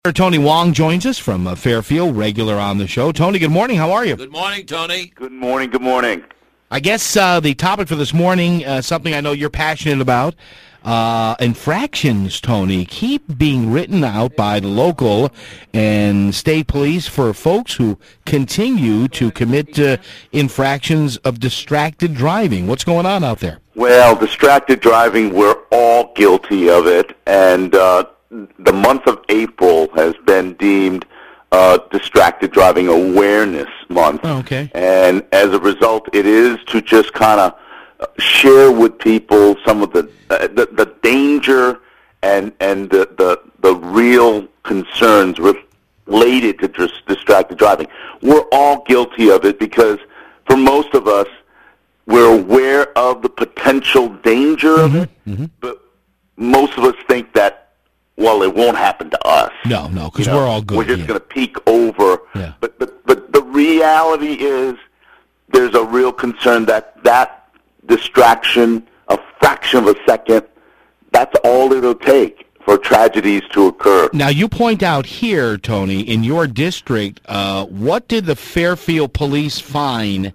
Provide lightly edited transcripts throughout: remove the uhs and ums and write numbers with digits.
Tony Wong joins us from Fairfield, regular on the show. Tony, good morning. How are you? Good morning, Tony. Good morning. Good morning. I guess the topic for this morning, something I know you're passionate about, infractions, Tony, keep being written out by the local and state police for folks who continue to commit infractions of distracted driving. What's going on out there? Well, distracted driving, we're all guilty of it, and the month of April has been deemed Distracted Driving Awareness Month. Oh, okay. And as a result, it is to just kind of share with people some of the danger and the real concerns related to distracted driving. We're all guilty of it because for most of us, we're aware of the potential danger of it, but most of us think that, well, it won't happen to us. No, because we're all good. We're just going to peek over. Yeah. But the reality is there's a real concern that distraction, a fraction of a second, that's all it'll take for tragedies to occur. Now, you point out here, Tony, in your district, what did the Fairfield police find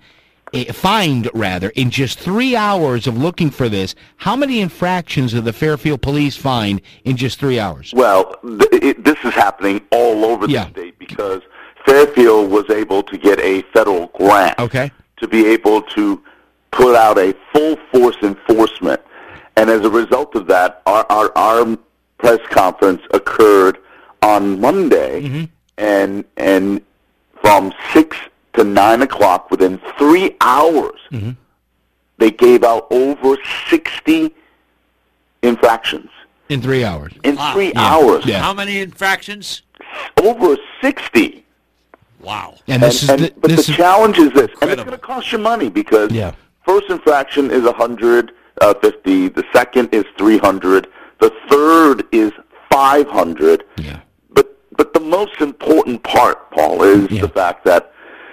in just 3 hours of looking for this? How many infractions did the Fairfield police find in just 3 hours? Well, this is happening all over the state because Fairfield was able to get a federal grant to be able to put out a full force enforcement. And as a result of that, our press conference occurred on Monday, and from 6 to 9 o'clock, within 3 hours, they gave out over 60 infractions. In 3 hours? In 3 hours. Yeah. How many infractions? Over 60. Wow. And the challenge is this, and it's going to cost you money because first infraction is $150, the second is $300, the third is $500. Yeah. But the most important part, Paul, is the fact that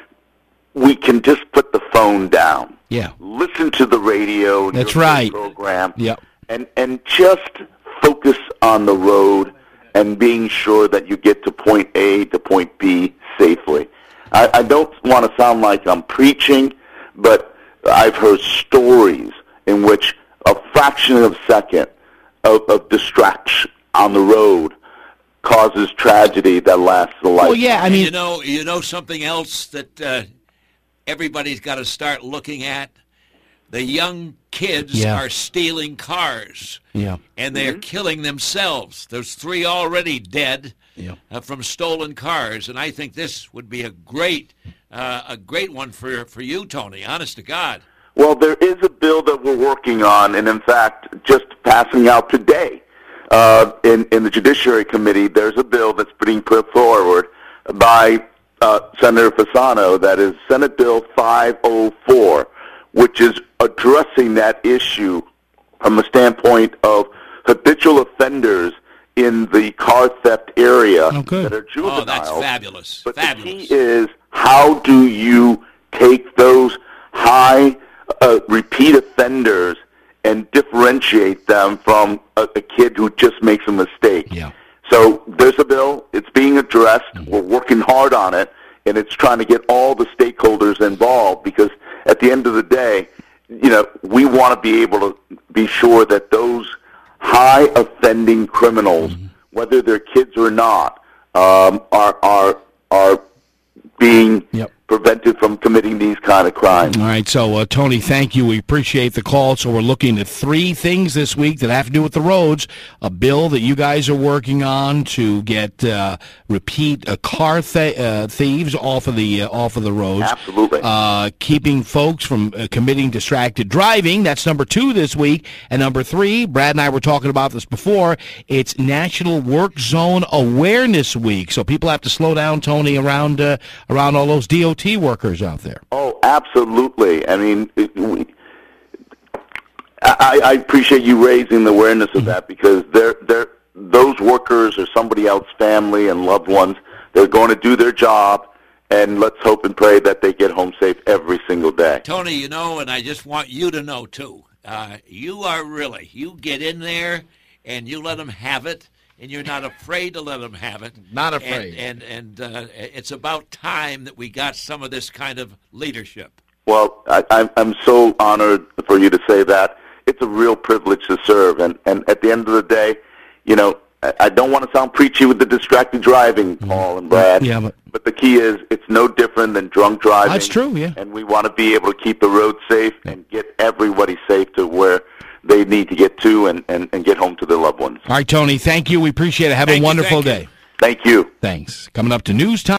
we can just put the phone down. Yeah. Listen to the radio. That's right. Program. Yep. And just focus on the road and being sure that you get to point A to point B safely. I don't want to sound like I'm preaching, but I've heard stories in which a fraction of a second of distraction on the road causes tragedy that lasts a lifetime. Well, yeah, I mean, you know something else that everybody's got to start looking at? The young kids are stealing cars, and they're killing themselves. There's 3 already dead from stolen cars, and I think this would be a great one for you, Tony, honest to God. Well, there is a bill that we're working on, and in fact, just passing out today in the Judiciary Committee, there's a bill that's being put forward by Senator Fasano, that is Senate Bill 504, which is addressing that issue from a standpoint of habitual offenders in the car theft area that are juveniles. Oh, that's fabulous. But the key is, how do you take those high repeat offenders and differentiate them from a kid who just makes a mistake? Yeah. So there's a bill. It's being addressed. We're working hard on it, and it's trying to get all the stakeholders involved because at the end of the day, we want to be able to be sure that those high offending criminals, whether they're kids or not, are being prevented from committing these kind of crimes. All right, so Tony, thank you. We appreciate the call. So we're looking at 3 things this week that have to do with the roads. A bill that you guys are working on to get repeat car thieves off of the roads. Absolutely. Keeping folks from committing distracted driving. That's number 2 this week. And number 3, Brad and I were talking about this before. It's National Work Zone Awareness Week. So people have to slow down, Tony, around all those DOT workers out there. Oh, absolutely. I mean, I appreciate you raising the awareness of that because those workers are somebody else's family and loved ones. They're going to do their job, and let's hope and pray that they get home safe every single day. Tony, and I just want you to know, too, you get in there and you let them have it, and you're not afraid to let them have it. Not afraid. And it's about time that we got some of this kind of leadership. Well, I'm so honored for you to say that. It's a real privilege to serve, and at the end of the day, you know, I don't want to sound preachy with the distracted driving, Paul and Brad. Yeah, but the key is it's no different than drunk driving. That's true, yeah. And we want to be able to keep the road safe and get everybody safe to where they need to get to and get home to their loved ones. All right, Tony, thank you. We appreciate it. Have a wonderful day. Thank you. Thanks. Coming up to News Time.